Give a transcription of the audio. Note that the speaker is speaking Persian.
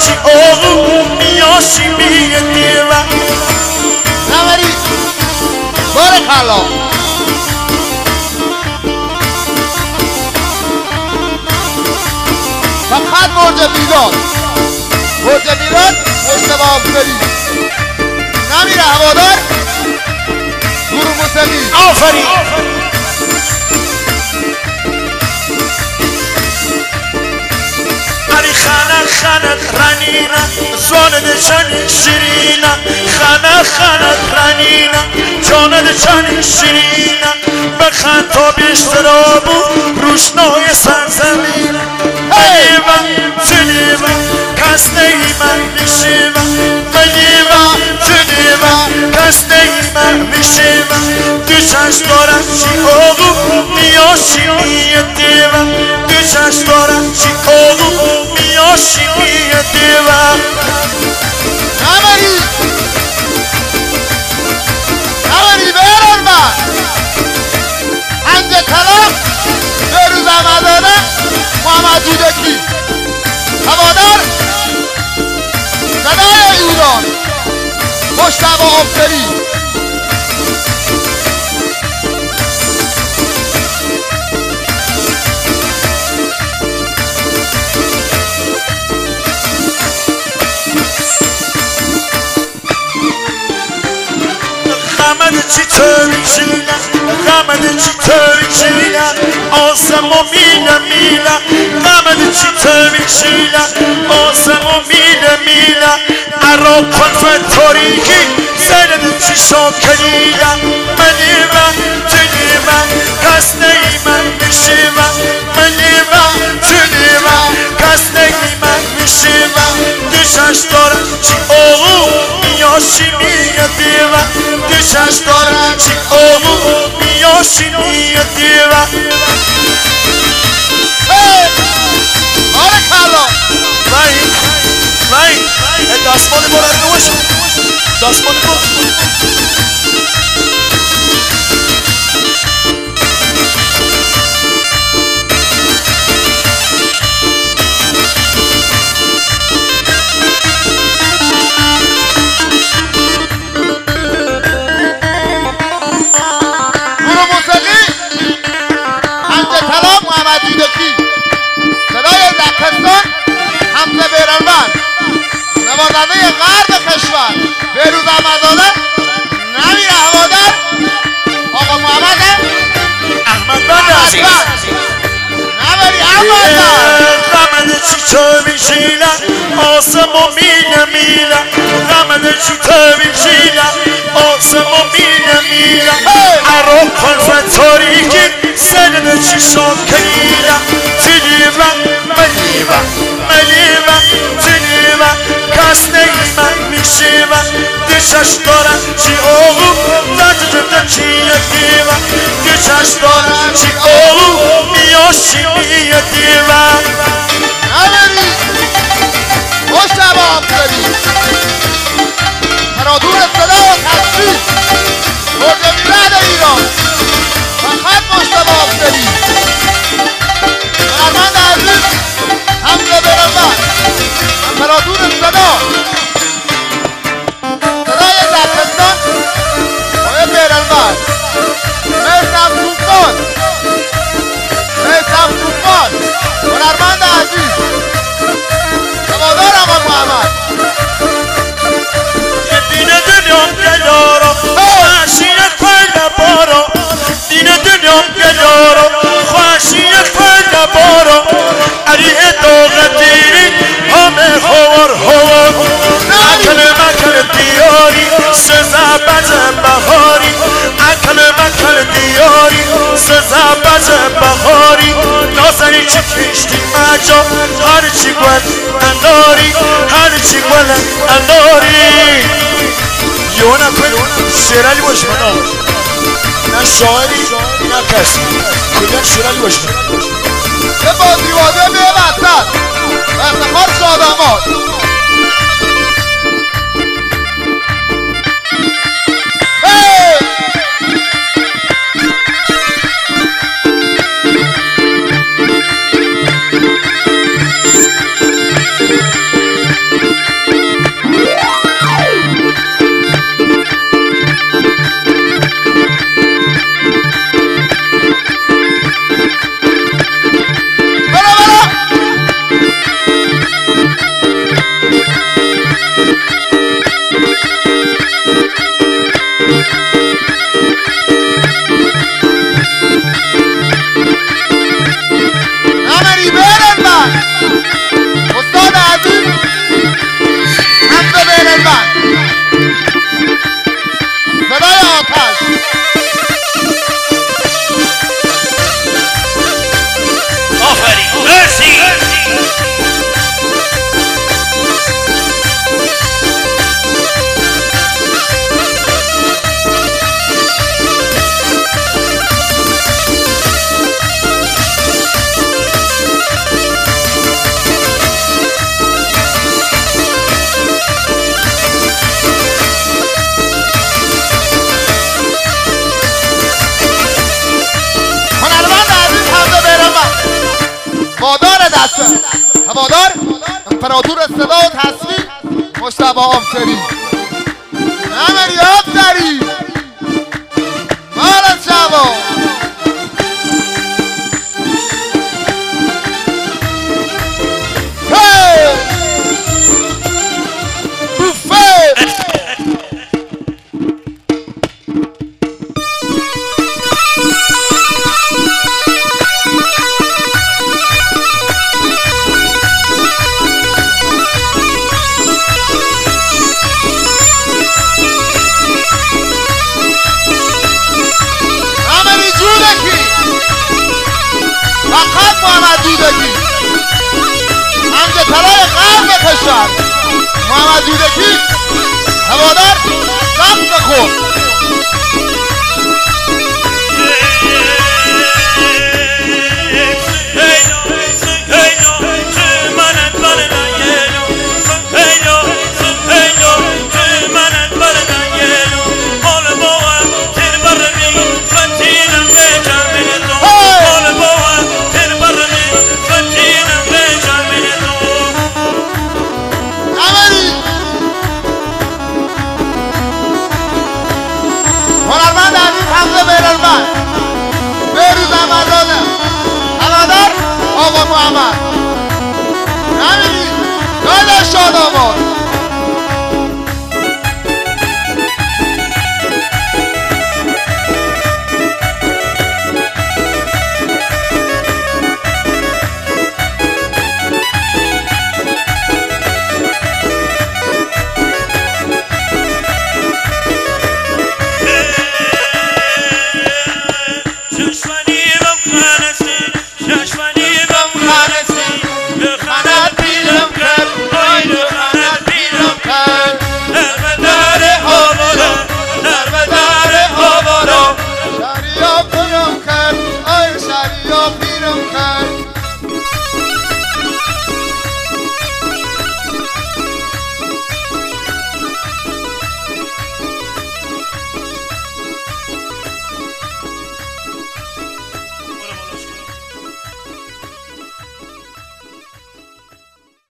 چی آقو میاشی میدی و نوری بارکالله فقط برج میلاد مجتبی آفری نمیره هوادار گروه موسیقی آفرین علی خنق رنینا زوانه چنین شیرینا خنق رنینا جانه چنین شیرینا بخند تا بیشترابو روشنای سرزمین ایوان جنیوان کس نیمن میشیوان ایوان جنیوان کس نیمن میشیوان دو چشم دارم چی آقو میاشی میدیوان دو چشم دارم چی آقو میاشی میدیوان نوری برن من هنج کلام بروز احمدزاده محمد دودکی هوادار صدای ایران مجتبی آفری چی تریشینا غمد چی تریشینا آسمو مینا غمد چی تریشینا آسمو مینا عراق کن تاریکی زند چی شاکرینا منیما جنیما کس نیمن میشیما منیما جنیما کس نیمن میشیما دو چشم دارم چی آقو میاشی میدیوان دو چشم دارم چی آقو میاشی میدیوان بارکالله وای دستمال بلند نوشم دستمال بلند حمزه بیرانوند نوازنده غرب کشور بهروز احمدزاده نمیره هوادار آقا محمد احمد بند عزیز نبری احمد غمد چی تو میشینا آسمو مینا غمد چی تو میشینا آسمو مینا عراق کن تاریکی زند چی شاکرینا جنیوان ملیوان جنیوان کس نیمن میشیوان دو چشم دارم چی آقو ندیدم چی یکیوان دو چشم دارم چی آقو میاشی میدیوان نبری مجتبی آفری فرادور صدا و تصویر برج میلاد ایران فقط مجتبی آفری هنرمند عزیز حمزه بیرانوند امپراتور صدای لکستان آقای بیرانوند میثم طوفان هنرمند عزیز هوادار آقا محمد دین دنیام گلارا خوشیت پر نبارا دین دنیام گلارا خوشیت پر نبارا علیه داغ دیری همه هوار اکل دیاری سزا بز بهاری اکل دیاری سزا بز بهاری نازنی چی کشتی مجا هرچی گل انداری هرچی گل انداری یونا کن شیرالی باش من نه شاعری نه کسی کلن شیرالی باش من یه بازیواده به وسط و افتخار شاداماد هوادار امپراتور صدا و تصویر مجتبی آفسری نمری آفسری مال جوان محمد دودکی هوادار سخت خورد آقا محمد نمیدید داداش شاداباد